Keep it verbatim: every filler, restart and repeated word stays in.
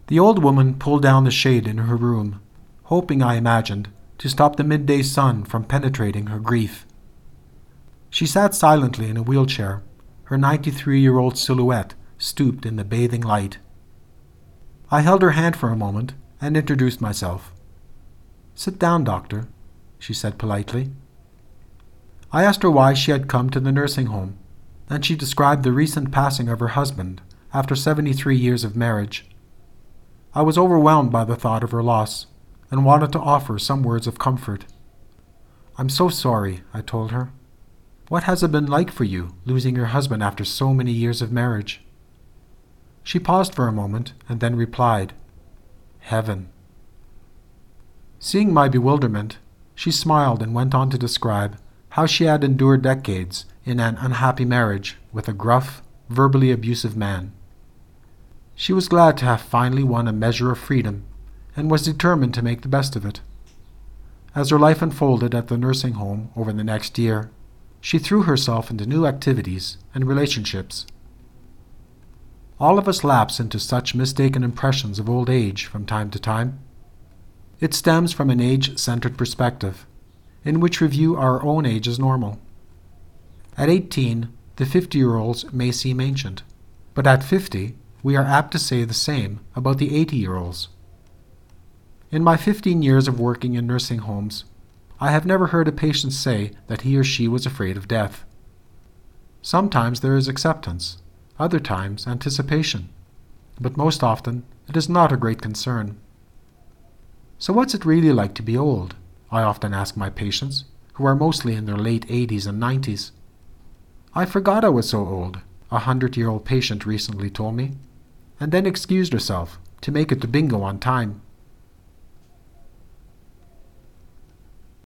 The old woman pulled down the shade in her room, hoping, I imagined, to stop the midday sun from penetrating her grief. She sat silently in a wheelchair, her ninety-three-year-old silhouette stooped in the bathing light. I held her hand for a moment and introduced myself. "Sit down, doctor," she said politely. I asked her why she had come to the nursing home, and she described the recent passing of her husband after seventy-three years of marriage. I was overwhelmed by the thought of her loss and wanted to offer some words of comfort. "I'm so sorry," I told her. "What has it been like for you, losing your husband after so many years of marriage?" She paused for a moment and then replied, "Heaven." Seeing my bewilderment, she smiled and went on to describe how she had endured decades in an unhappy marriage with a gruff, verbally abusive man. She was glad to have finally won a measure of freedom and was determined to make the best of it. As her life unfolded at the nursing home over the next year, she threw herself into new activities and relationships. All of us lapse into such mistaken impressions of old age from time to time. It stems from an age-centered perspective, in which we view our own age as normal. At eighteen, the fifty-year-olds may seem ancient, but at fifty, we are apt to say the same about the eighty-year-olds. In my fifteen years of working in nursing homes, I have never heard a patient say that he or she was afraid of death. Sometimes there is acceptance, other times anticipation, but most often it is not a great concern. So what's it really like to be old? I often ask my patients, who are mostly in their late eighties and nineties. "I forgot I was so old," a hundred-year-old patient recently told me, and then excused herself to make it to bingo on time.